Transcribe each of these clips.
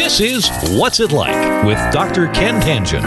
This is What's It Like with Dr. Ken Tangen.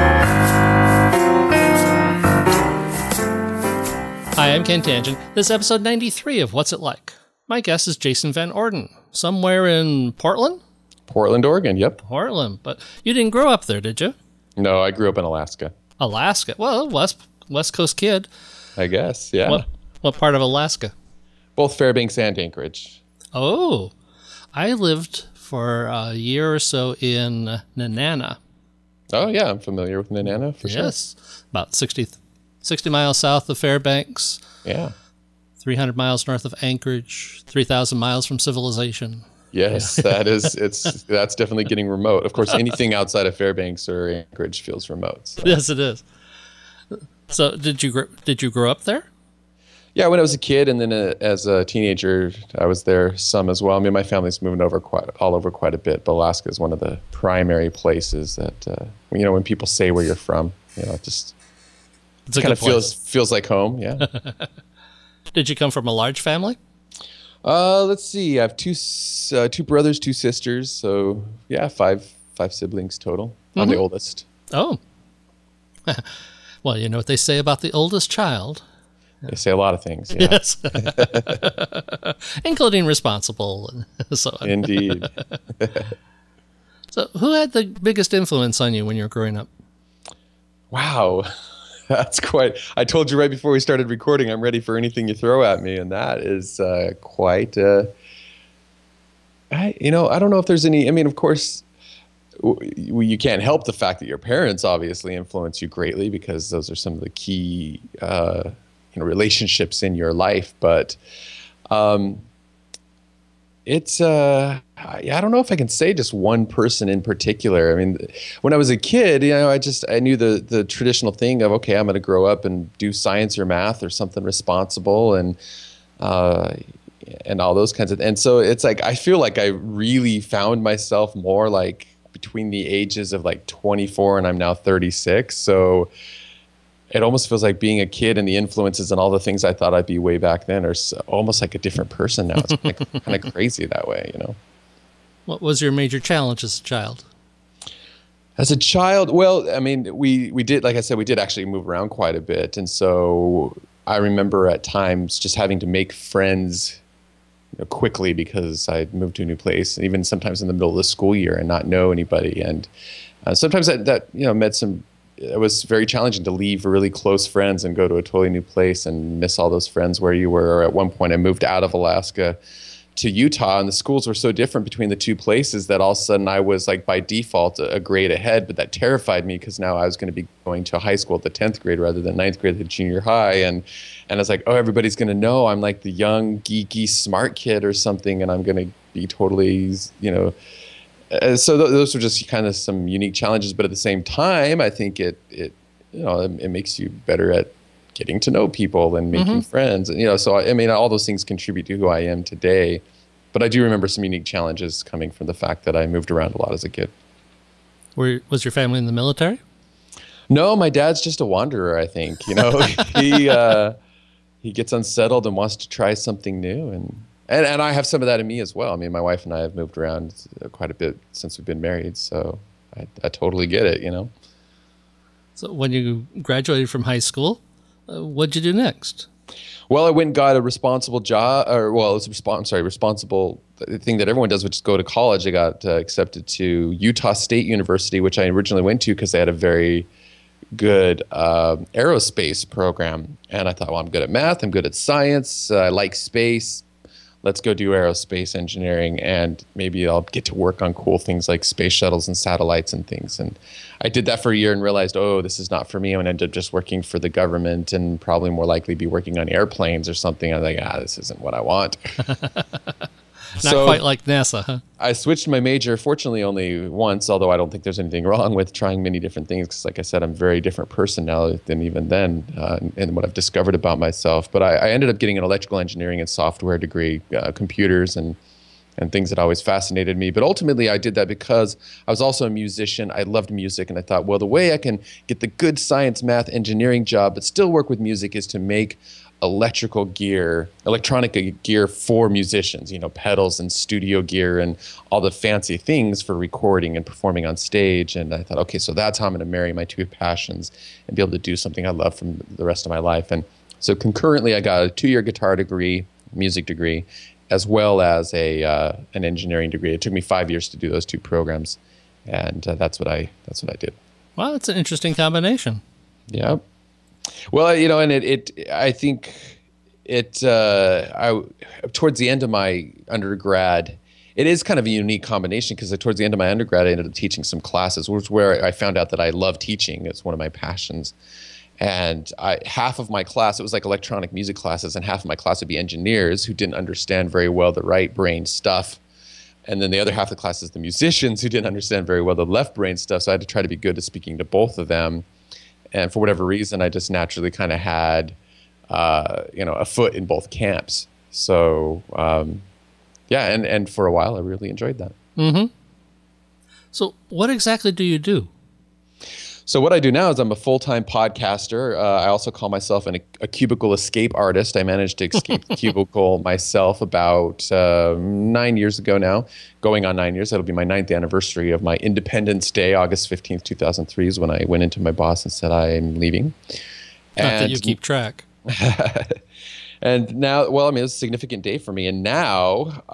Hi, I'm Ken Tangen. This is episode 93 of What's It Like. My guest is Jason Van Orden, somewhere in Portland? Portland, Oregon, yep. Portland, but you didn't grow up there, did you? No, I grew up in Alaska. Alaska? Well, West Coast kid. I guess, yeah. What part of Alaska? Both Fairbanks and Anchorage. Oh, I lived for a year or so in Nenana. Oh, yeah, I'm familiar with Nenana, for sure. Yes, about 60 miles south of Fairbanks. Yeah. 300 miles north of Anchorage, 3,000 miles from civilization. Yes, that's definitely getting remote. Of course, anything outside of Fairbanks or Anchorage feels remote. So. Yes, it is. So, did you grow up there? Yeah, when I was a kid, and then as a teenager, I was there some as well. I mean, my family's moved over all over quite a bit, but Alaska is one of the primary places that when people say where you're from, it just kind of feels like home. Yeah. Did you come from a large family? Let's see. I have two brothers, two sisters. So yeah, five siblings total. Mm-hmm. I'm the oldest. Oh. Well, you know what they say about the oldest child. They say a lot of things. Yeah. Yes. Including responsible and so on. Indeed. So who had the biggest influence on you when you were growing up? Wow. That's quite. I told you right before we started recording, I'm ready for anything you throw at me, and that is quite. I don't know if there's any. I mean, of course, you can't help the fact that your parents obviously influence you greatly because those are some of the key, relationships in your life. But it's. I don't know if I can say just one person in particular. I mean, when I was a kid, I knew the traditional thing of, okay, I'm going to grow up and do science or math or something responsible and all those kinds of, and so it's like, I feel like I really found myself more like between the ages of like 24 and I'm now 36. So it almost feels like being a kid and the influences and all the things I thought I'd be way back then are almost like a different person now. It's kind of crazy that way, What was your major challenge as a child? As a child, well, I mean, we did, like I said, we did actually move around quite a bit. And so I remember at times just having to make friends quickly because I'd moved to a new place, and even sometimes in the middle of the school year and not know anybody. And sometimes that met some, it was very challenging to leave really close friends and go to a totally new place and miss all those friends where you were. Or at one point I moved out of Alaska to Utah, and the schools were so different between the two places that all of a sudden I was like by default a grade ahead, but that terrified me because now I was going to be going to high school at the 10th grade rather than 9th grade at the junior high. And I was like, oh, everybody's going to know I'm like the young, geeky, smart kid or something, and I'm going to be totally, so those were just kind of some unique challenges. But at the same time, I think it makes you better at getting to know people and making friends. And, so I mean, all those things contribute to who I am today. But I do remember some unique challenges coming from the fact that I moved around a lot as a kid. Was your family in the military? No, my dad's just a wanderer, I think. He gets unsettled and wants to try something new. And I have some of that in me as well. I mean, my wife and I have moved around quite a bit since we've been married. So I totally get it, So when you graduated from high school, what'd you do next? Well, I went and got a responsible job, responsible thing that everyone does, which is go to college. I got accepted to Utah State University, which I originally went to because they had a very good aerospace program. And I thought, well, I'm good at math, I'm good at science, I like space. Let's go do aerospace engineering, and maybe I'll get to work on cool things like space shuttles and satellites and things. And I did that for a year and realized, oh, this is not for me. I'm going to end up just working for the government and probably more likely be working on airplanes or something. I was like, this isn't what I want. Not quite like NASA, huh? I switched my major, fortunately only once, although I don't think there's anything wrong with trying many different things because, like I said, I'm a very different person now than even then and what I've discovered about myself. But I ended up getting an electrical engineering and software degree, computers and things that always fascinated me. But ultimately, I did that because I was also a musician. I loved music, and I thought, well, the way I can get the good science, math, engineering job but still work with music is to make electronic gear for musicians, pedals and studio gear and all the fancy things for recording and performing on stage. And I thought, okay, so that's how I'm going to marry my two passions and be able to do something I love from the rest of my life. And so concurrently, I got a 2-year guitar degree, music degree, as well as an engineering degree. It took me 5 years to do those two programs, and that's what I did. Wow, that's an interesting combination. Yeah. Well, and I think towards the end of my undergrad, it is kind of a unique combination because towards the end of my undergrad, I ended up teaching some classes, which was where I found out that I love teaching. It's one of my passions. And half of my class, it was like electronic music classes, and half of my class would be engineers who didn't understand very well the right brain stuff. And then the other half of the class is the musicians who didn't understand very well the left brain stuff. So I had to try to be good at speaking to both of them. And for whatever reason, I just naturally kind of had, a foot in both camps. So, and for a while, I really enjoyed that. Mm-hmm. So what exactly do you do? So what I do now is I'm a full-time podcaster. I also call myself a cubicle escape artist. I managed to escape the cubicle myself about 9 years ago now, going on 9 years. That'll be my 9th anniversary of my Independence Day, August 15th, 2003 is when I went into my boss and said I'm leaving. Not that you keep track. And now, it was a significant day for me. And now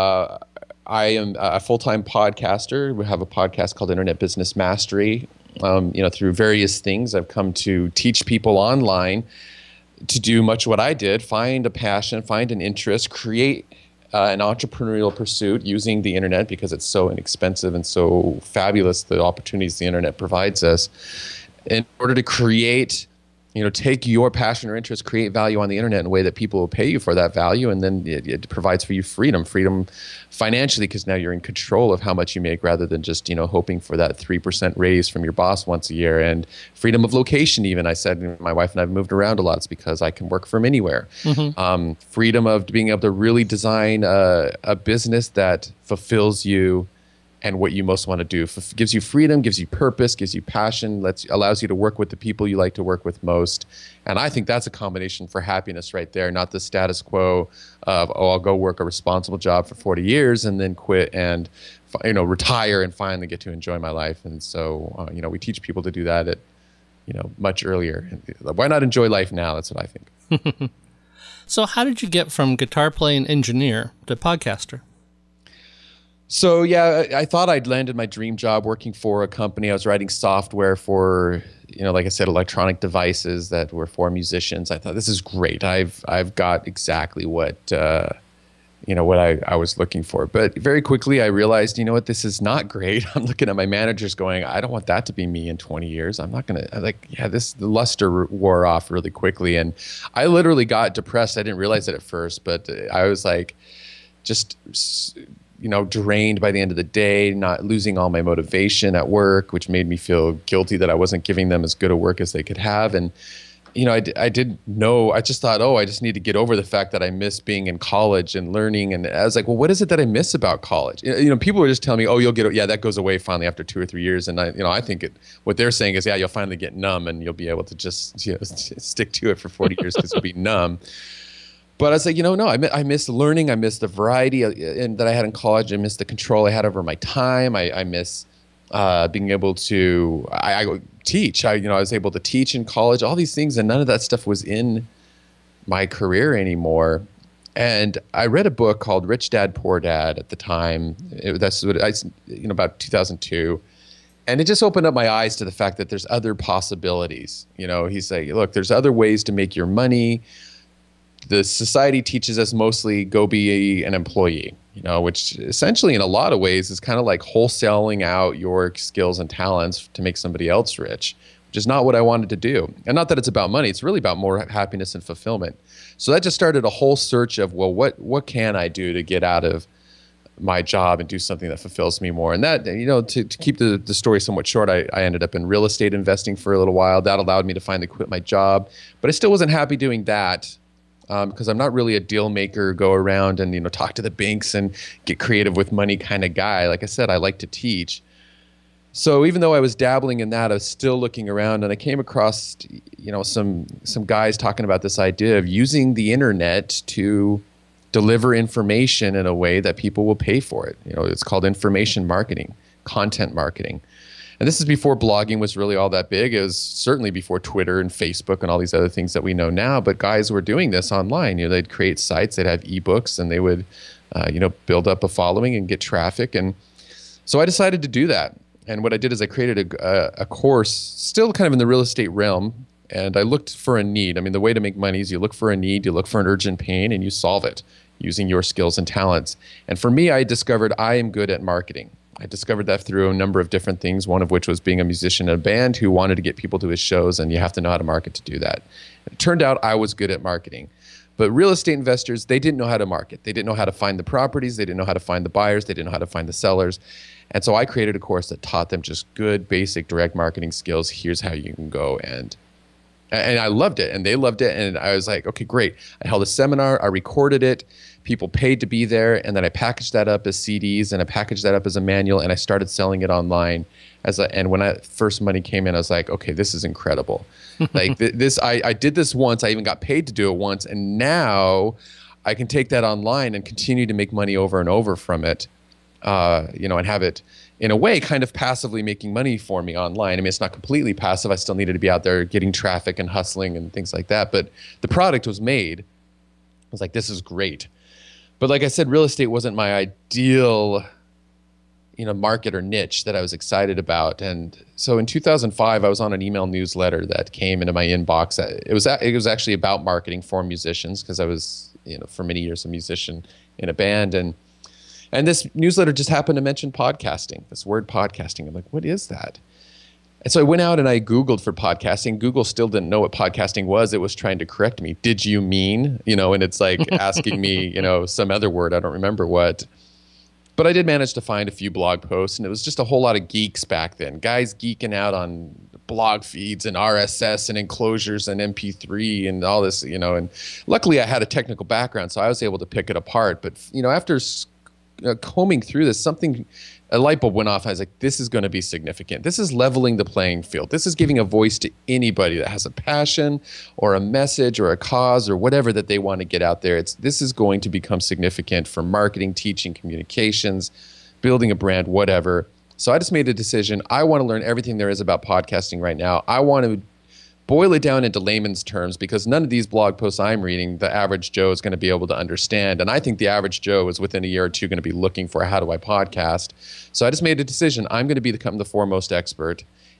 I am a full-time podcaster. We have a podcast called Internet Business Mastery. Through various things, I've come to teach people online to do much what I did, find a passion, find an interest, create an entrepreneurial pursuit using the internet because it's so inexpensive and so fabulous, the opportunities the internet provides us, in order to create, take your passion or interest, create value on the internet in a way that people will pay you for that value. And then it provides for you freedom financially, because now you're in control of how much you make rather than just, hoping for that 3% raise from your boss once a year. And freedom of location, even. I said, my wife and I have moved around a lot. It's because I can work from anywhere. Mm-hmm. Freedom of being able to really design a business that fulfills you and what you most want to do. Gives you freedom, gives you purpose, gives you passion, allows you to work with the people you like to work with most. And I think that's a combination for happiness right there, not the status quo of, I'll go work a responsible job for 40 years and then quit and retire and finally get to enjoy my life. And so, we teach people to do that at, much earlier. Why not enjoy life now? That's what I think. So how did you get from guitar playing engineer to podcaster? So, I thought I'd landed my dream job working for a company. I was writing software for, like I said, electronic devices that were for musicians. I thought, this is great. I've got exactly what I was looking for. But very quickly I realized, this is not great. I'm looking at my managers going, I don't want that to be me in 20 years. I'm not going to, the luster wore off really quickly. And I literally got depressed. I didn't realize it at first, but I was like, just drained by the end of the day, not losing all my motivation at work, which made me feel guilty that I wasn't giving them as good a work as they could have. And, I didn't know, I just thought, I just need to get over the fact that I miss being in college and learning. And I was like, well, what is it that I miss about college? People were just telling me, you'll get, that goes away finally after 2 or 3 years. And I think what they're saying is, you'll finally get numb and you'll be able to just, stick to it for 40 years because you'll be numb. But I was like, no, I miss learning. I miss the variety that I had in college. I miss the control I had over my time. I miss being able to I teach. I was able to teach in college, all these things, and none of that stuff was in my career anymore. And I read a book called Rich Dad, Poor Dad at the time. About 2002. And it just opened up my eyes to the fact that there's other possibilities. He's like, look, there's other ways to make your money. The society teaches us mostly go be an employee, which essentially in a lot of ways is kind of like wholesaling out your skills and talents to make somebody else rich, which is not what I wanted to do. And not that it's about money, it's really about more happiness and fulfillment. So that just started a whole search of, well, what can I do to get out of my job and do something that fulfills me more? And that, to keep the story somewhat short, I ended up in real estate investing for a little while. That allowed me to finally quit my job, but I still wasn't happy doing that. Because I'm not really a deal maker, go around and talk to the banks and get creative with money kind of guy. Like I said, I like to teach. So even though I was dabbling in that, I was still looking around, and I came across, some guys talking about this idea of using the internet to deliver information in a way that people will pay for it. It's called information marketing, content marketing. And this is before blogging was really all that big. It was certainly before Twitter and Facebook and all these other things that we know now. But guys were doing this online. They'd create sites, they'd have ebooks, and they would, build up a following and get traffic. And so I decided to do that. And what I did is I created a course, still kind of in the real estate realm. And I looked for a need. I mean, the way to make money is you look for a need, you look for an urgent pain, and you solve it using your skills and talents. And for me, I discovered I am good at marketing. I discovered that through a number of different things, one of which was being a musician in a band who wanted to get people to his shows, and you have to know how to market to do that. It turned out I was good at marketing. But real estate investors, they didn't know how to market. They didn't know how to find the properties. They didn't know how to find the buyers. They didn't know how to find the sellers. And so I created a course that taught them just good, basic, direct marketing skills. Here's how you can go. And I loved it, and they loved it. And I was like, okay, great. I held a seminar. I recorded it. People paid to be there, and then I packaged that up as CDs, and I packaged that up as a manual, and I started selling it online. And when first money came in, I was like, okay, this is incredible. Like I did this once. I even got paid to do it once, and now I can take that online and continue to make money over and over from it, and have it in a way kind of passively making money for me online. I mean, it's not completely passive. I still needed to be out there getting traffic and hustling and things like that, but the product was made. I was like, this is great. But like I said, real estate wasn't my ideal, market or niche that I was excited about. And so in 2005, I was on an email newsletter that came into my inbox. It was actually about marketing for musicians, because I was, for many years a musician in a band. And this newsletter just happened to mention podcasting, this word podcasting. I'm like, what is that? And so I went out and I Googled for podcasting. Google still didn't know what podcasting was. It was trying to correct me. Did you mean, and it's like asking me, some other word. I don't remember what. But I did manage to find a few blog posts, and it was just a whole lot of geeks back then. Guys geeking out on blog feeds and RSS and enclosures and MP3 and all this, and luckily I had a technical background, so I was able to pick it apart. But, after combing through this, a light bulb went off. I was like, this is going to be significant. This is leveling the playing field. This is giving a voice to anybody that has a passion or a message or a cause or whatever that they want to get out there. This is going to become significant for marketing, teaching, communications, building a brand, whatever. So I just made a decision. I want to learn everything there is about podcasting right now. I want to boil it down into layman's terms, because none of these blog posts I'm reading, the average Joe is going to be able to understand. And I think the average Joe is within a year or two going to be looking for, how do I podcast? So I just made a decision. I'm going to become the foremost expert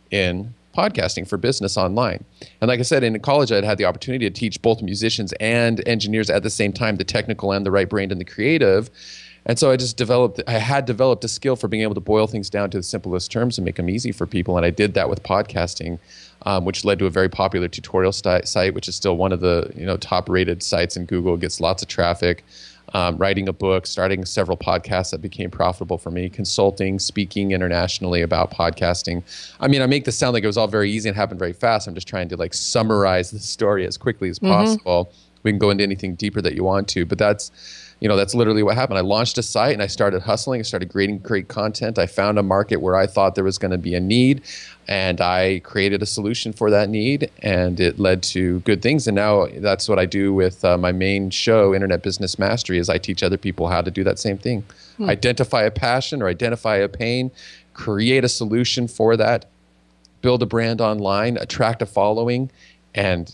in podcasting for business online. And like I said, in college, I'd had the opportunity to teach both musicians and engineers at the same time, the technical and the right-brained and the creative. And so I had developed a skill for being able to boil things down to the simplest terms and make them easy for people. And I did that with podcasting, which led to a very popular tutorial site, which is still one of the top-rated sites in Google. It gets lots of traffic. Writing a book, starting several podcasts that became profitable for me, consulting, speaking internationally about podcasting. I mean, I make this sound like it was all very easy and happened very fast. I'm just trying to summarize the story as quickly as possible. We can go into anything deeper that you want to, but that's literally what happened. I launched a site and I started hustling. I started creating great content. I found a market where I thought there was going to be a need, and I created a solution for that need, and it led to good things. And now that's what I do with my main show, Internet Business Mastery, is I teach other people how to do that same thing. Identify a passion or identify a pain, create a solution for that, build a brand online, attract a following, and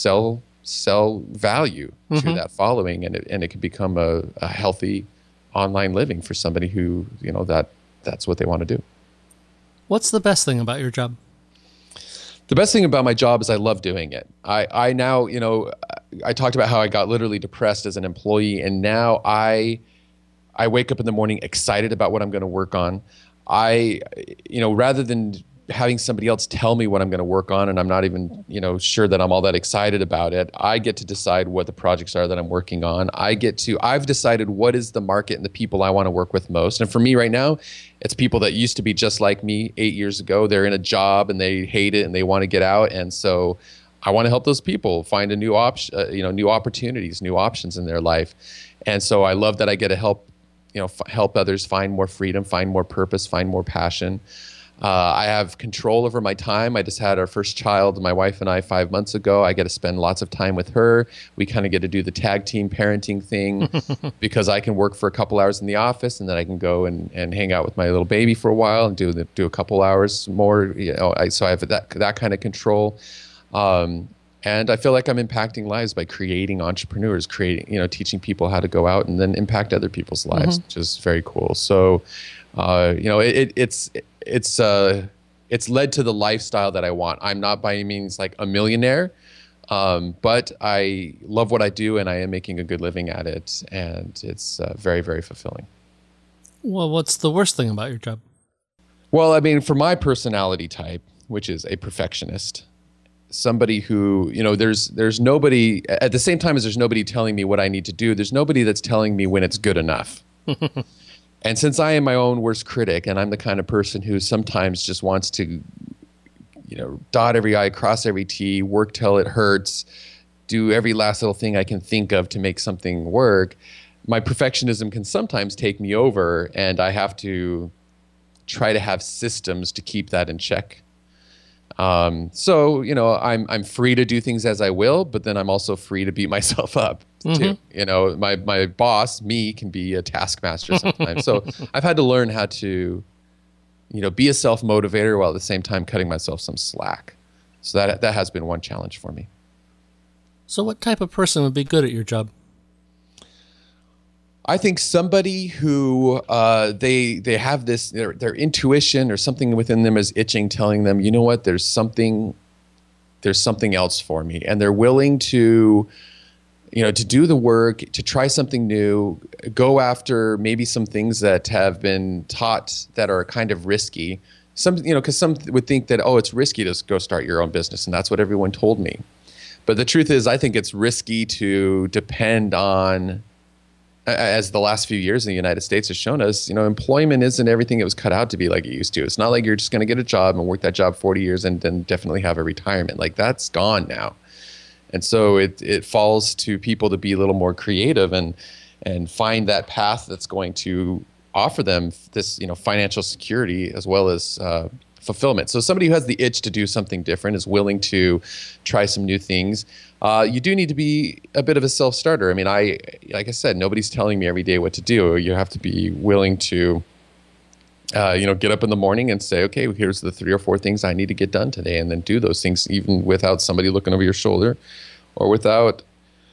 sell value to that following, and it can become a healthy online living for somebody who that's what they want to do. What's the best thing about your job? The best thing about my job is I love doing it. I now, I talked about how I got literally depressed as an employee, and now I wake up in the morning excited about what I'm going to work on. Rather than having somebody else tell me what I'm going to work on, and I'm not even, sure that I'm all that excited about it, I get to decide what the projects are that I'm working on. I've decided what is the market and the people I want to work with most. And for me right now, it's people that used to be just like me 8 years ago. They're in a job and they hate it and they want to get out. And so I want to help those people find a new option, new opportunities, new options in their life. And so I love that I get to help others find more freedom, find more purpose, find more passion. I have control over my time. I just had our first child, my wife and I, 5 months ago. I get to spend lots of time with her. We kind of get to do the tag team parenting thing because I can work for a couple hours in the office, and then I can go and hang out with my little baby for a while and do a couple hours more. So I have that kind of control. And I feel like I'm impacting lives by creating entrepreneurs, teaching people how to go out and then impact other people's lives, which is very cool. So, it's led to the lifestyle that I want. I'm not by any means like a millionaire, but I love what I do, and I am making a good living at it, and it's very, very fulfilling. Well, what's the worst thing about your job? Well, I mean, for my personality type, which is a perfectionist, somebody who, there's nobody, at the same time as there's nobody telling me what I need to do, there's nobody that's telling me when it's good enough. And since I am my own worst critic, and I'm the kind of person who sometimes just wants to, dot every I, cross every T, work till it hurts, do every last little thing I can think of to make something work, my perfectionism can sometimes take me over, and I have to try to have systems to keep that in check. So, I'm free to do things as I will, but then I'm also free to beat myself up too. My boss, me, can be a taskmaster sometimes. So I've had to learn how to, be a self-motivator while at the same time cutting myself some slack. So that has been one challenge for me. So what type of person would be good at your job? I think somebody who they have this their intuition or something within them is itching, telling them, you know what, there's something else for me, and they're willing to to do the work, to try something new, go after maybe some things that have been taught that are kind of risky. Because some would think that, oh, it's risky to go start your own business, and that's what everyone told me. But the truth is, I think it's risky to depend on, as the last few years in the United States has shown us, employment isn't everything it was cut out to be like it used to. It's not like you're just going to get a job and work that job 40 years and then definitely have a retirement. Like, that's gone now. And so it falls to people to be a little more creative and find that path that's going to offer them this, financial security as well as fulfillment. So somebody who has the itch to do something different, is willing to try some new things. You do need to be a bit of a self-starter. I mean, like I said, nobody's telling me every day what to do. You have to be willing to, get up in the morning and say, okay, here's the 3 or 4 things I need to get done today, and then do those things even without somebody looking over your shoulder or without,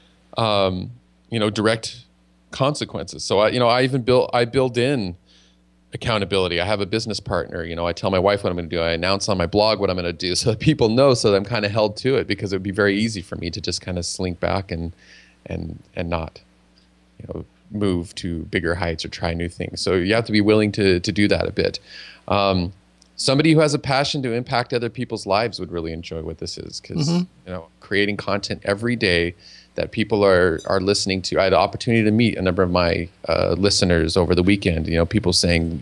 direct consequences. So I build in accountability. I have a business partner. I tell my wife what I'm going to do. I announce on my blog what I'm going to do, so that people know, so that I'm kind of held to it, because it would be very easy for me to just kind of slink back and not, move to bigger heights or try new things. So you have to be willing to do that a bit. Somebody who has a passion to impact other people's lives would really enjoy what this is, because creating content every day that people are listening to. I had the opportunity to meet a number of my listeners over the weekend. People saying,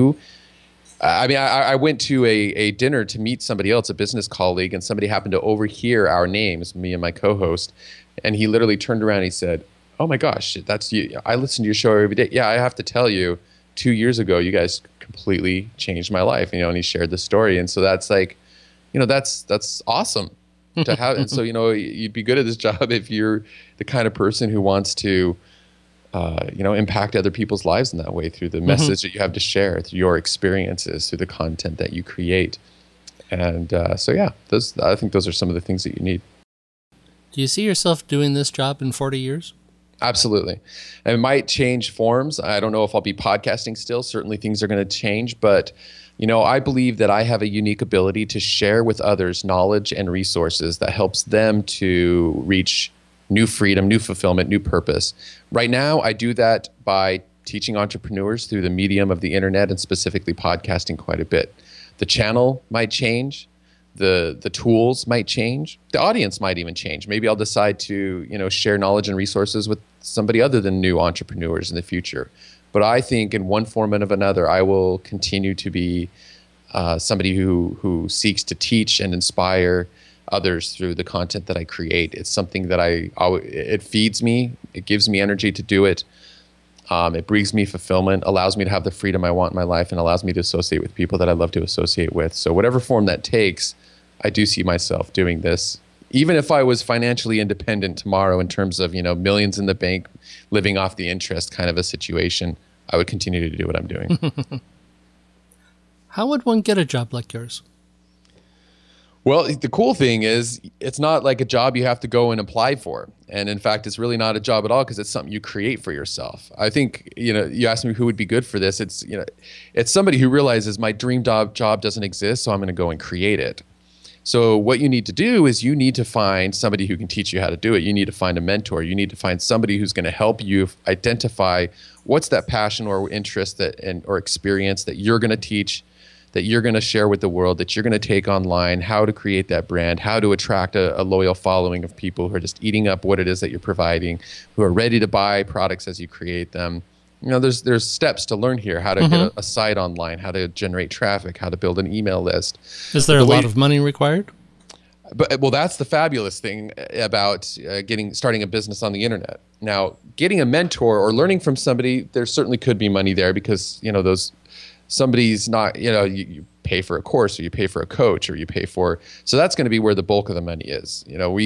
I went to a dinner to meet somebody else, a business colleague, and somebody happened to overhear our names, me and my co-host, and he literally turned around and he said, "Oh my gosh, that's you. I listen to your show every day. Yeah, I have to tell you, 2 years ago, you guys completely changed my life." And he shared the story. And so that's like, that's awesome to have. And so, you'd be good at this job if you're the kind of person who wants to, impact other people's lives in that way, through the message that you have to share, through your experiences, through the content that you create. And I think those are some of the things that you need. Do you see yourself doing this job in 40 years? Absolutely. And it might change forms. I don't know if I'll be podcasting still. Certainly things are going to change. But, I believe that I have a unique ability to share with others knowledge and resources that helps them to reach new freedom, new fulfillment, new purpose. Right now, I do that by teaching entrepreneurs through the medium of the internet, and specifically podcasting, quite a bit. The channel might change. The tools might change. The audience might even change. Maybe I'll decide to, share knowledge and resources with somebody other than new entrepreneurs in the future. But I think in one form and of another, I will continue to be somebody who seeks to teach and inspire others through the content that I create. It's something that it feeds me. It gives me energy to do it. It brings me fulfillment, allows me to have the freedom I want in my life, and allows me to associate with people that I love to associate with. So whatever form that takes, I do see myself doing this. Even if I was financially independent tomorrow in terms of, millions in the bank, living off the interest kind of a situation, I would continue to do what I'm doing. How would one get a job like yours? Well, the cool thing is it's not like a job you have to go and apply for. And in fact, it's really not a job at all because it's something you create for yourself. I think, you asked me who would be good for this. It's somebody who realizes my dream job doesn't exist, so I'm going to go and create it. So what you need to do is you need to find somebody who can teach you how to do it. You need to find a mentor. You need to find somebody who's going to help you identify what's that passion or interest or experience that you're going to teach, that you're going to share with the world, that you're going to take online, how to create that brand, how to attract a loyal following of people who are just eating up what it is that you're providing, who are ready to buy products as you create them. There's steps to learn here, how to get a site online, how to generate traffic, how to build an email list. Is there a lot of money required? Well, that's the fabulous thing about starting a business on the internet. Now, getting a mentor or learning from somebody, there certainly could be money there because, somebody's not, you pay for a course or you pay for a coach or you pay for, so that's going to be where the bulk of the money is.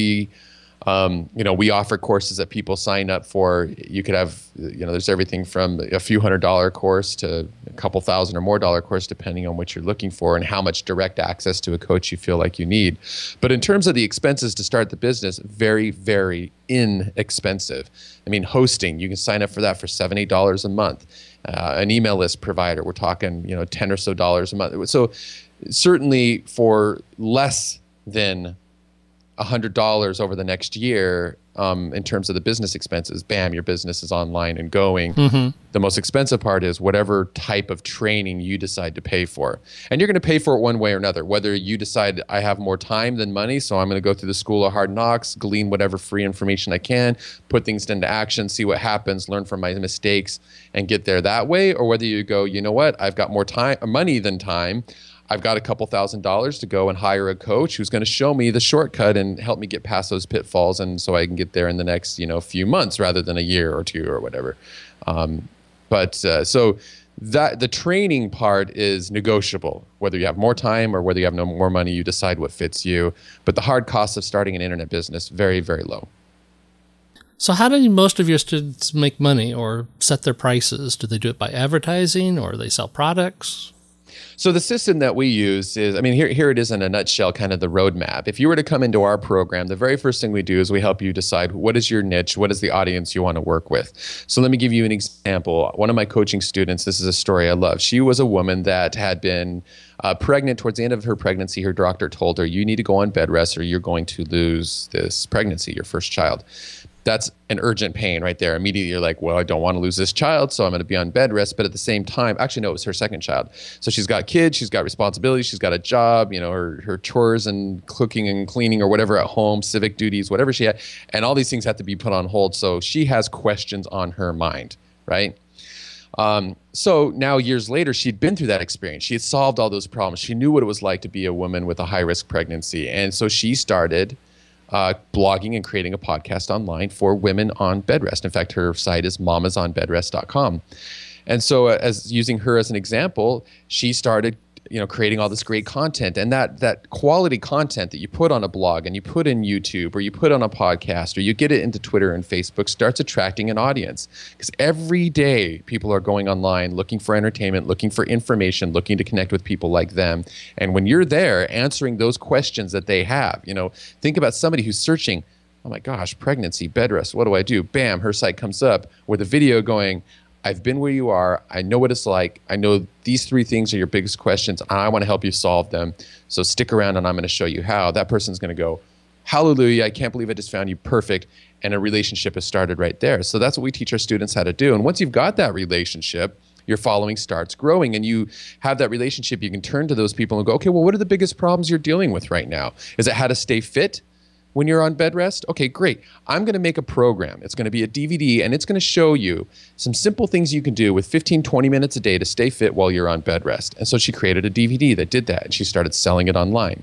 We offer courses that people sign up for. You could have, there's everything from a few $100 course to a couple $1,000 or more course, depending on what you're looking for and how much direct access to a coach you feel like you need. But in terms of the expenses to start the business, very, very inexpensive. I mean, hosting, you can sign up for that for $7, $8 a month. An email list provider, we're talking, $10 or so a month. So certainly for less than $100 over the next year, in terms of the business expenses, bam, your business is online and going. The most expensive part is whatever type of training you decide to pay for. And you're going to pay for it one way or another, whether you decide I have more time than money, so I'm going to go through the school of hard knocks, glean whatever free information I can, put things into action, see what happens, learn from my mistakes, and get there that way, or whether you go, you know what, I've got more money than time. I've got a couple $1,000s to go and hire a coach who's going to show me the shortcut and help me get past those pitfalls, and so I can get there in the next few months rather than a year or two or whatever. So that the training part is negotiable. Whether you have more time or whether you have no more money, you decide what fits you. But the hard cost of starting an internet business, very, very low. So how do most of your students make money or set their prices? Do they do it by advertising or they sell products? So the system that we use is, here it is in a nutshell, kind of the roadmap. If you were to come into our program, the very first thing we do is we help you decide what is your niche, what is the audience you want to work with. So let me give you an example. One of my coaching students, this is a story I love. She was a woman that had been pregnant. Towards the end of her pregnancy, her doctor told her, you need to go on bed rest or you're going to lose this pregnancy, your first child. That's an urgent pain right there. Immediately you're like, well, I don't want to lose this child, so I'm going to be on bed rest. But at the same time, actually, no, it was her second child. So she's got kids, she's got responsibilities, she's got a job, her chores and cooking and cleaning or whatever at home, civic duties, whatever she had. And all these things have to be put on hold. So she has questions on her mind, right? So now years later, she'd been through that experience. She had solved all those problems. She knew what it was like to be a woman with a high-risk pregnancy. And so she started blogging and creating a podcast online for women on bed rest. In fact, her site is mamasonbedrest.com. And so as using her as an example, she started creating all this great content, and that quality content that you put on a blog and you put in YouTube or you put on a podcast or you get it into Twitter and Facebook starts attracting an audience, because every day people are going online looking for entertainment, looking for information, looking to connect with people like them. And when you're there answering those questions that they have, think about somebody who's searching, oh my gosh, pregnancy, bed rest, what do I do? Bam, her site comes up with a video going, I've been where you are. I know what it's like. I know these 3 things are your biggest questions. I want to help you solve them. So stick around and I'm going to show you how. That person's going to go, hallelujah, I can't believe I just found you, perfect. And a relationship has started right there. So that's what we teach our students how to do. And once you've got that relationship, your following starts growing and you have that relationship, you can turn to those people and go, okay, well, what are the biggest problems you're dealing with right now? Is it how to stay fit when you're on bed rest? Okay, great. I'm going to make a program. It's going to be a DVD, and it's going to show you some simple things you can do with 15, 20 minutes a day to stay fit while you're on bed rest. And so she created a DVD that did that, and she started selling it online.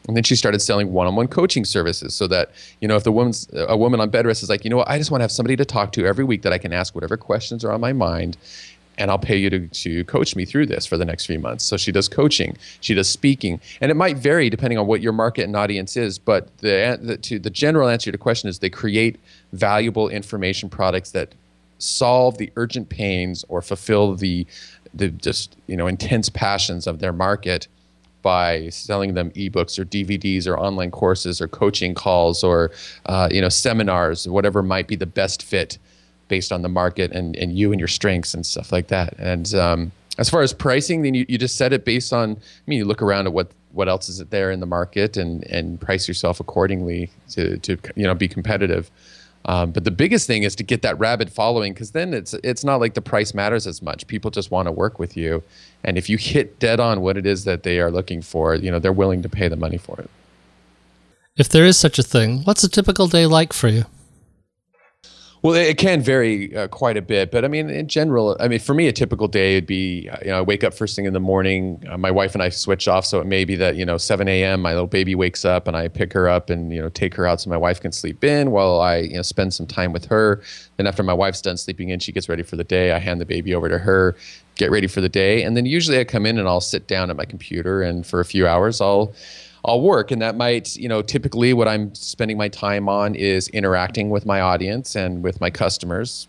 And then she started selling one-on-one coaching services so that, if a woman on bed rest is like, I just want to have somebody to talk to every week that I can ask whatever questions are on my mind, and I'll pay you to coach me through this for the next few months. So she does coaching, she does speaking, and it might vary depending on what your market and audience is. But the general answer to the question is they create valuable information products that solve the urgent pains or fulfill the just intense passions of their market by selling them ebooks or DVDs or online courses or coaching calls or seminars, whatever might be the best fit based on the market and you and your strengths and stuff like that. And as far as pricing, then you just set it based on, you look around at what else is there in the market and price yourself accordingly to be competitive. But the biggest thing is to get that rabid following, because then it's not like the price matters as much. People just want to work with you. And if you hit dead on what it is that they are looking for, they're willing to pay the money for it. If there is such a thing, what's a typical day like for you? Well, it can vary quite a bit, but in general, for me, a typical day would be, I wake up first thing in the morning. My wife and I switch off, so it may be that 7 a.m. my little baby wakes up, and I pick her up and take her out so my wife can sleep in while I spend some time with her. Then after my wife's done sleeping in, she gets ready for the day. I hand the baby over to her, get ready for the day, and then usually I come in and I'll sit down at my computer, and for a few hours I'll work. And that might, typically what I'm spending my time on is interacting with my audience and with my customers.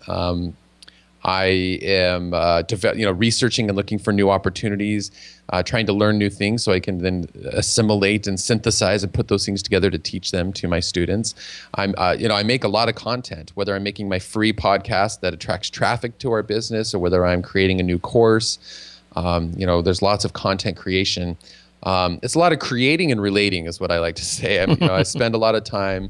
I am, researching and looking for new opportunities, trying to learn new things so I can then assimilate and synthesize and put those things together to teach them to my students. I make a lot of content, whether I'm making my free podcast that attracts traffic to our business or whether I'm creating a new course. There's lots of content creation. It's a lot of creating and relating is what I like to say. I spend a lot of time,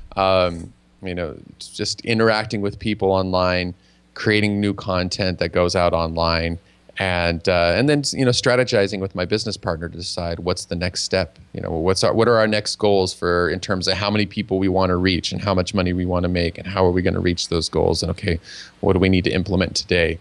just interacting with people online, creating new content that goes out online, and then strategizing with my business partner to decide what's the next step. What are our next goals in terms of how many people we want to reach and how much money we want to make and how are we going to reach those goals, and okay, what do we need to implement today?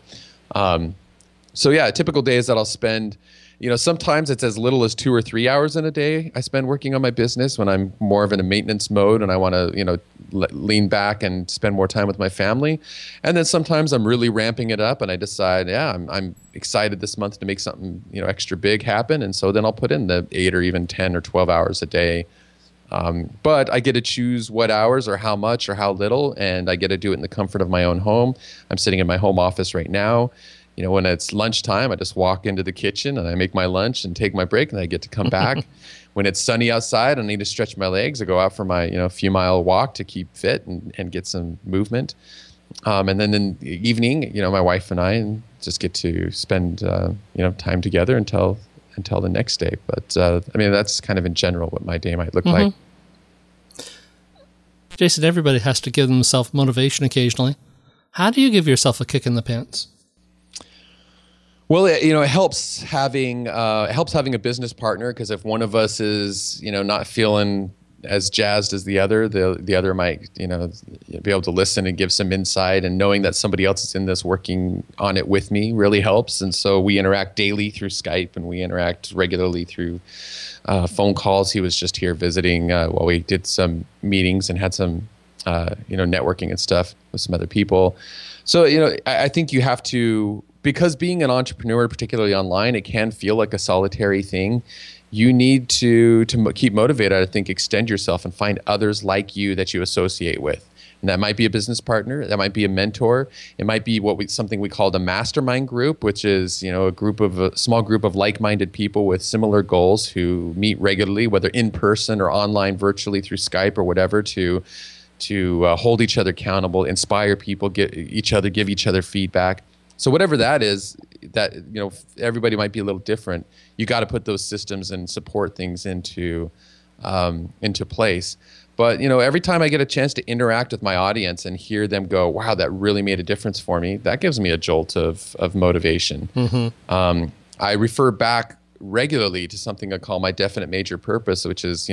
A typical day is that I'll spend. Sometimes it's as little as 2 or 3 hours in a day I spend working on my business when I'm more of in a maintenance mode and I want to, lean back and spend more time with my family. And then sometimes I'm really ramping it up and I decide, I'm excited this month to make something, extra big happen. And so then I'll put in the 8 or even 10 or 12 hours a day. But I get to choose what hours or how much or how little, and I get to do it in the comfort of my own home. I'm sitting in my home office right now. When it's lunchtime, I just walk into the kitchen and I make my lunch and take my break, and I get to come back. When it's sunny outside and I need to stretch my legs, I go out for my few mile walk to keep fit and get some movement. And then in the evening, my wife and I just get to spend time together until the next day. But that's kind of in general what my day might look like. Jason, everybody has to give themselves motivation occasionally. How do you give yourself a kick in the pants? Well, it helps having a business partner, because if one of us is not feeling as jazzed as the other might be able to listen and give some insight, and knowing that somebody else is in this working on it with me really helps. And so we interact daily through Skype, and we interact regularly through phone calls. He was just here visiting while we did some meetings and had some networking and stuff with some other people. So I think you have to. Because being an entrepreneur, particularly online, it can feel like a solitary thing. You need to keep motivated. I think extend yourself and find others like you that you associate with. And that might be a business partner. That might be a mentor. It might be something we call the mastermind group, which is a small group of like-minded people with similar goals who meet regularly, whether in person or online, virtually through Skype or whatever, to hold each other accountable, inspire people, give each other feedback. So whatever that is, that everybody might be a little different. You got to put those systems and support things into place. But every time I get a chance to interact with my audience and hear them go, "Wow, that really made a difference for me," that gives me a jolt of motivation. Mm-hmm. I refer back regularly to something I call my definite major purpose, which is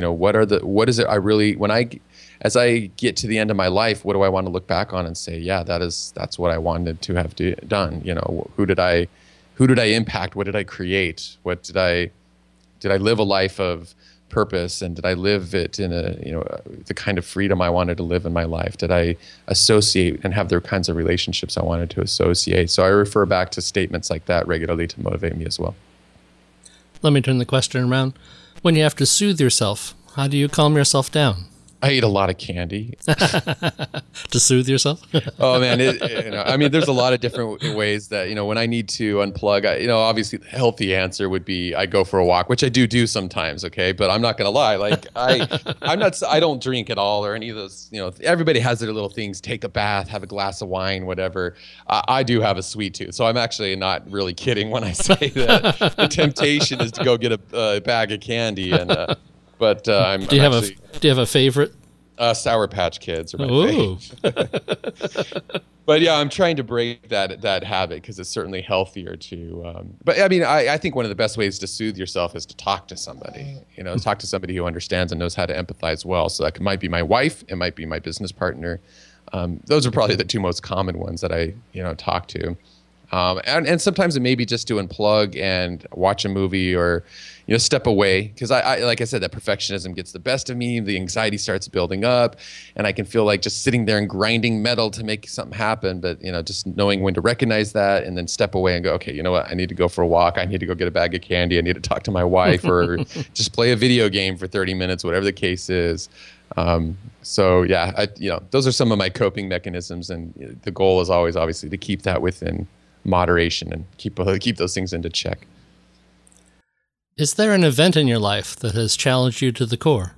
as I get to the end of my life, what do I want to look back on and say, yeah, that's what I wanted to have done. Who did I impact? What did I create? Did I live a life of purpose, and did I live it in the kind of freedom I wanted to live in my life? Did I associate and have the kinds of relationships I wanted to associate? So I refer back to statements like that regularly to motivate me as well. Let me turn the question around. When you have to soothe yourself, how do you calm yourself down? I eat a lot of candy. To soothe yourself? Oh man, there's a lot of different ways that, when I need to unplug, obviously the healthy answer would be I go for a walk, which I do sometimes. Okay. But I'm not going to lie. Like I don't drink at all or any of those, everybody has their little things, take a bath, have a glass of wine, whatever. I do have a sweet tooth. So I'm actually not really kidding when I say that the temptation is to go get a bag of candy but do you have a favorite? Sour Patch Kids are my Ooh. favorite. But yeah, I'm trying to break that habit because it's certainly healthier to. But I mean, I think one of the best ways to soothe yourself is to talk to somebody. Talk to somebody who understands and knows how to empathize well. So that might be my wife, it might be my business partner. Those are probably the two most common ones that I talk to. And sometimes it may be just to unplug and watch a movie or step away, because I like I said, that perfectionism gets the best of me. The anxiety starts building up, and I can feel like just sitting there and grinding metal to make something happen. But just knowing when to recognize that and then step away and go, okay, you know what? I need to go for a walk. I need to go get a bag of candy. I need to talk to my wife or just play a video game for 30 minutes, whatever the case is. So yeah, those are some of my coping mechanisms, and the goal is always obviously to keep that within moderation and keep those things into check. Is there an event in your life that has challenged you to the core?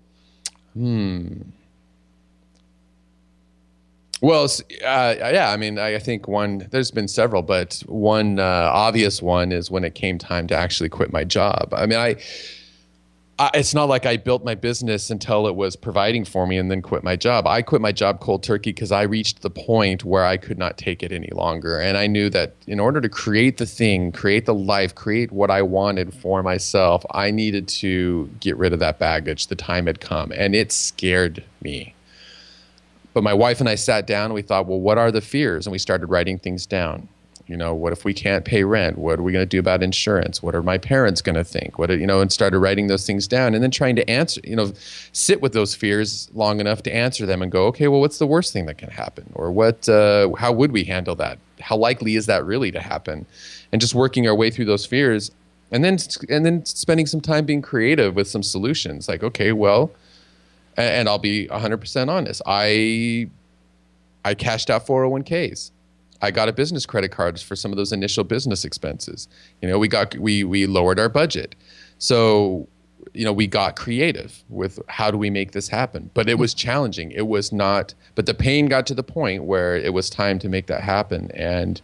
Well, yeah, I mean, I think there's been several, but one obvious one is when it came time to actually quit my job. I mean, it's not like I built my business until it was providing for me and then quit my job. I quit my job cold turkey because I reached the point where I could not take it any longer. And I knew that in order to create the thing, create the life, create what I wanted for myself, I needed to get rid of that baggage. The time had come, and it scared me. But my wife and I sat down and we thought, well, what are the fears? And we started writing things down. What if we can't pay rent? What are we going to do about insurance? What are my parents going to think? And started writing those things down and then trying to answer, sit with those fears long enough to answer them and go, okay, well, what's the worst thing that can happen? Or how would we handle that? How likely is that really to happen? And just working our way through those fears and then spending some time being creative with some solutions. Like, okay, well, and I'll be 100% honest. I cashed out 401ks. I got a business credit card for some of those initial business expenses. We lowered our budget. So, we got creative with how do we make this happen? But it was challenging. It was not, but the pain got to the point where it was time to make that happen. And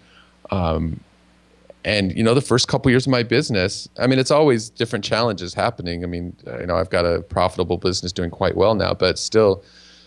the first couple years of my business, I mean, it's always different challenges happening. I mean, I've got a profitable business doing quite well now, but still,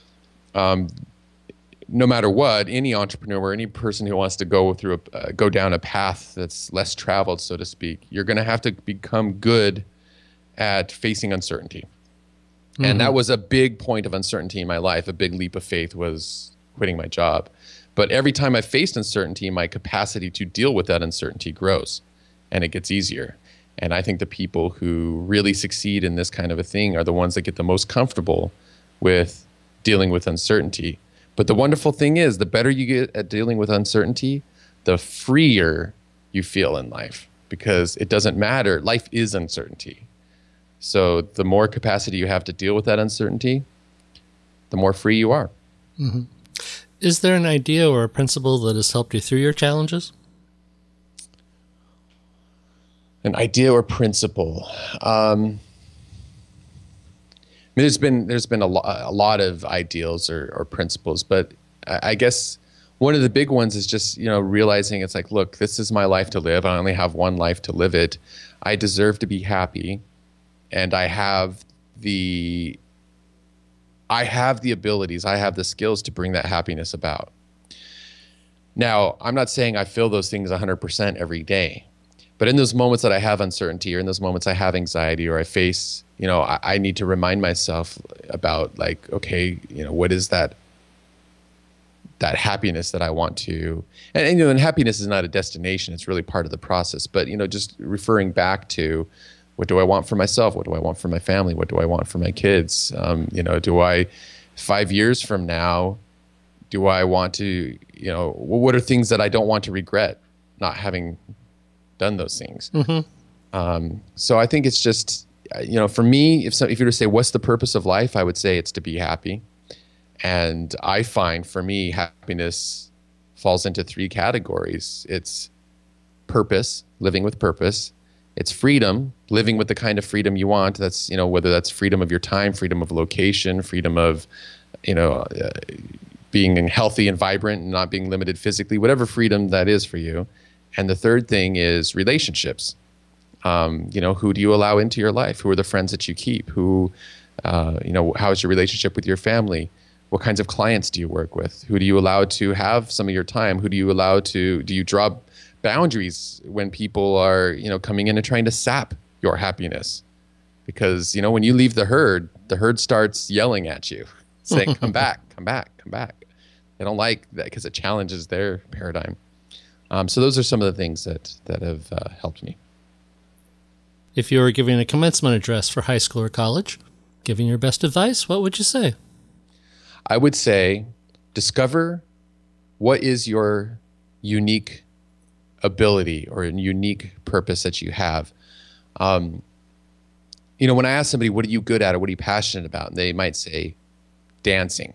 no matter what, any entrepreneur or any person who wants to go down a path that's less traveled, so to speak, you're going to have to become good at facing uncertainty. Mm-hmm. And that was a big point of uncertainty in my life. A big leap of faith was quitting my job. But every time I faced uncertainty, my capacity to deal with that uncertainty grows and it gets easier. And I think the people who really succeed in this kind of a thing are the ones that get the most comfortable with dealing with uncertainty. But the wonderful thing is, the better you get at dealing with uncertainty, the freer you feel in life, because it doesn't matter. Life is uncertainty. So the more capacity you have to deal with that uncertainty, the more free you are. Mm-hmm. Is there an idea or a principle that has helped you through your challenges? An idea or principle? There's been a lot of ideals or principles, but I guess one of the big ones is just, realizing it's like, look, this is my life to live. I only have one life to live it. I deserve to be happy, and I have the abilities, I have the skills to bring that happiness about. Now, I'm not saying I feel those things 100% every day, but in those moments that I have uncertainty, or in those moments I have anxiety, or I face, I need to remind myself about, like, okay, what is that happiness that I want to, and happiness is not a destination, it's really part of the process. But, just referring back to What do I want for myself? What do I want for my family? What do I want for my kids? Do I, 5 years from now, do I want to, what are things that I don't want to regret not having done those things? So I think it's just, for me, if you were to say, what's the purpose of life? I would say it's to be happy. And I find for me, happiness falls into 3 categories. It's purpose, living with purpose. It's freedom, living with the kind of freedom you want. That's, whether that's freedom of your time, freedom of location, freedom of, being healthy and vibrant and not being limited physically, whatever freedom that is for you. And the third thing is relationships. Who do you allow into your life? Who are the friends that you keep? How is your relationship with your family? What kinds of clients do you work with? Who do you allow to have some of your time? Do you draw boundaries when people are, coming in and trying to sap your happiness? Because, when you leave the herd starts yelling at you, saying, come back, come back, come back. They don't like that because it challenges their paradigm. So those are some of the things that have helped me. If you were giving a commencement address for high school or college, giving your best advice, what would you say? I would say, discover what is your unique ability or a unique purpose that you have. When I ask somebody, what are you good at or what are you passionate about? And they might say, dancing.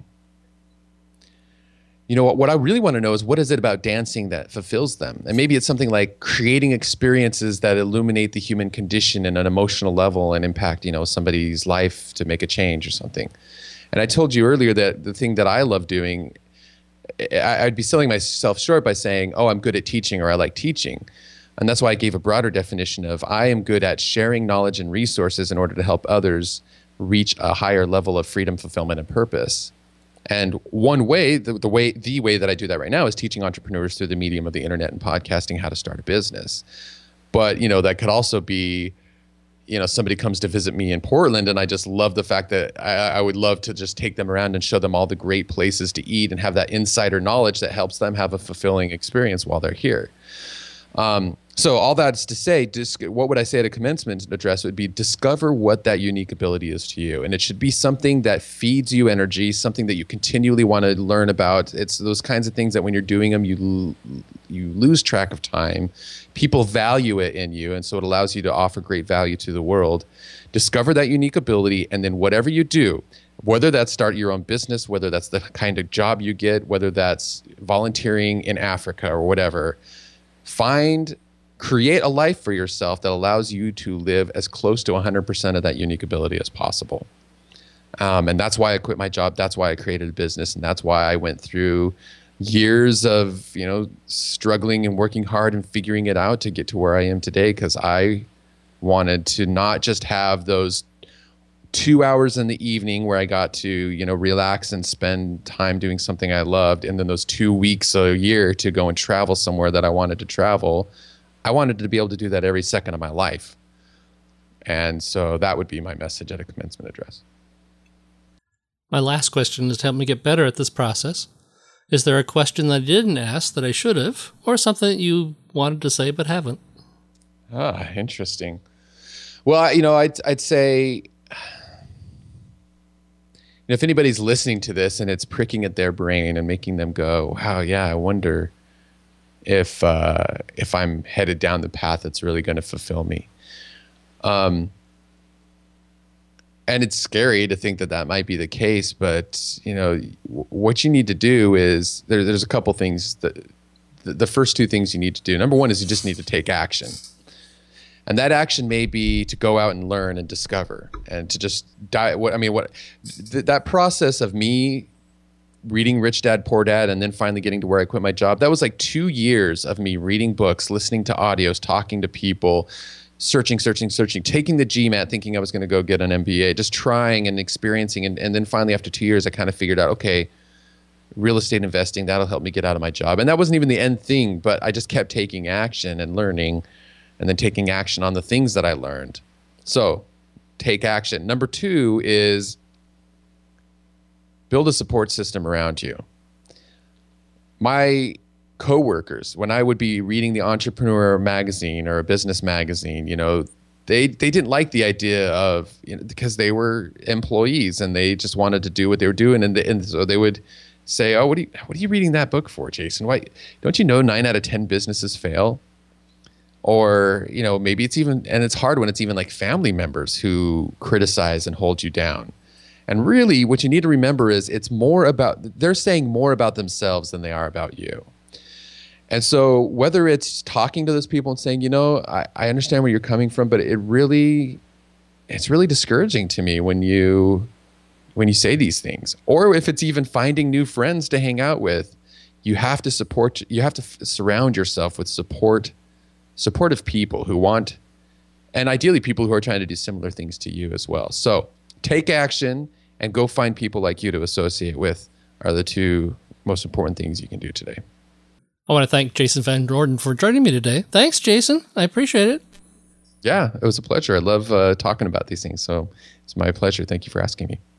What I really want to know is, what is it about dancing that fulfills them? And maybe it's something like creating experiences that illuminate the human condition in an emotional level and impact, somebody's life to make a change or something. And I told you earlier that the thing that I love doing, I'd be selling myself short by saying, oh, I'm good at teaching or I like teaching. And that's why I gave a broader definition of I am good at sharing knowledge and resources in order to help others reach a higher level of freedom, fulfillment, and purpose. And one way, the way that I do that right now is teaching entrepreneurs through the medium of the internet and podcasting how to start a business. But, that could also be, somebody comes to visit me in Portland and I just love the fact that I would love to just take them around and show them all the great places to eat and have that insider knowledge that helps them have a fulfilling experience while they're here. So all that's to say, what would I say at a commencement address would be, discover what that unique ability is to you. And it should be something that feeds you energy, something that you continually want to learn about. It's those kinds of things that when you're doing them, you lose track of time. People value it in you, and so it allows you to offer great value to the world. Discover that unique ability, and then whatever you do, whether that's start your own business, whether that's the kind of job you get, whether that's volunteering in Africa or whatever, create a life for yourself that allows you to live as close to 100% of that unique ability as possible. And that's why I quit my job. That's why I created a business. And that's why I went through years of, struggling and working hard and figuring it out to get to where I am today. Because I wanted to not just have those 2 hours in the evening where I got to, relax and spend time doing something I loved. And then those 2 weeks a year to go and travel somewhere that I wanted to travel. I wanted to be able to do that every second of my life. And so that would be my message at a commencement address. My last question is to help me get better at this process. Is there a question that I didn't ask that I should have, or something that you wanted to say but haven't? Interesting. Well, I'd say, if anybody's listening to this and it's pricking at their brain and making them go, wow, yeah, I wonder if I'm headed down the path that's really going to fulfill me. And it's scary to think that might be the case, but what you need to do is there's a couple things the first 2 things you need to do. Number one is you just need to take action. And that action may be to go out and learn and discover and to just that process of me reading Rich Dad, Poor Dad, and then finally getting to where I quit my job. That was like 2 years of me reading books, listening to audios, talking to people, searching, taking the GMAT, thinking I was going to go get an MBA, just trying and experiencing. And then finally, after 2 years, I kind of figured out, okay, real estate investing, that'll help me get out of my job. And that wasn't even the end thing, but I just kept taking action and learning and then taking action on the things that I learned. So take action. Number 2 is build a support system around you. My coworkers, when I would be reading the Entrepreneur magazine or a business magazine, they didn't like the idea of, because they were employees and they just wanted to do what they were doing, and so they would say, "Oh, what are you reading that book for, Jason? Why don't you know 9 out of 10 businesses fail?" Or, maybe it's even, and it's hard when it's even like family members who criticize and hold you down. And really what you need to remember is they're saying more about themselves than they are about you. And so whether it's talking to those people and saying, I understand where you're coming from, but it's really discouraging to me when you say these things. Or if it's even finding new friends to hang out with, you have to surround yourself with supportive people who want, and ideally people who are trying to do similar things to you as well. So take action and go find people like you to associate with are the 2 most important things you can do today. I want to thank Jason Van Orden for joining me today. Thanks, Jason. I appreciate it. Yeah, it was a pleasure. I love talking about these things, so it's my pleasure. Thank you for asking me.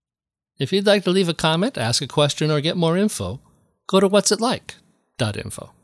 If you'd like to leave a comment, ask a question, or get more info, go to whatsitLike.info.